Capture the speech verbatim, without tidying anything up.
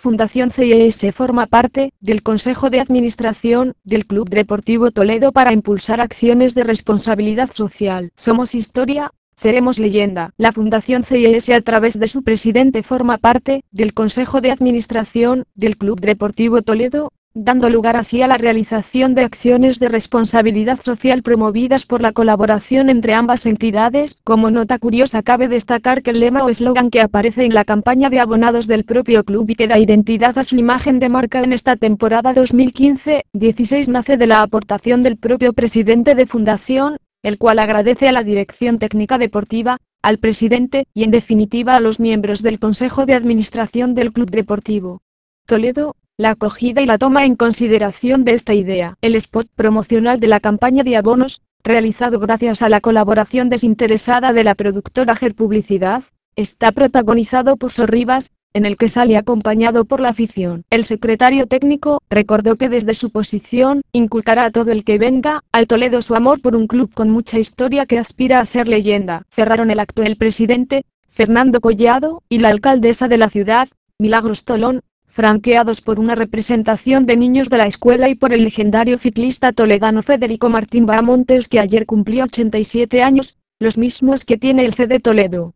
Fundación C I E S forma parte del Consejo de Administración del Club Deportivo Toledo para impulsar acciones de responsabilidad social. Somos historia, seremos leyenda. La Fundación C I E S a través de su presidente forma parte del Consejo de Administración del Club Deportivo Toledo, dando lugar así a la realización de acciones de responsabilidad social promovidas por la colaboración entre ambas entidades. Como nota curiosa cabe destacar que el lema o eslogan que aparece en la campaña de abonados del propio club y que da identidad a su imagen de marca en esta temporada dos mil quince dieciséis nace de la aportación del propio presidente de fundación, el cual agradece a la dirección técnica deportiva, al presidente y en definitiva a los miembros del Consejo de Administración del Club Deportivo Toledo, la acogida y la toma en consideración de esta idea. El spot promocional de la campaña de abonos, realizado gracias a la colaboración desinteresada de la productora Ger Publicidad, está protagonizado por Sorribas, en el que sale acompañado por la afición. El secretario técnico recordó que desde su posición inculcará a todo el que venga al Toledo su amor por un club con mucha historia que aspira a ser leyenda. Cerraron el acto el presidente, Fernando Collado, y la alcaldesa de la ciudad, Milagros Tolón, franqueados por una representación de niños de la escuela y por el legendario ciclista toledano Federico Martín Bahamontes, que ayer cumplió ochenta y siete años, los mismos que tiene el C D Toledo.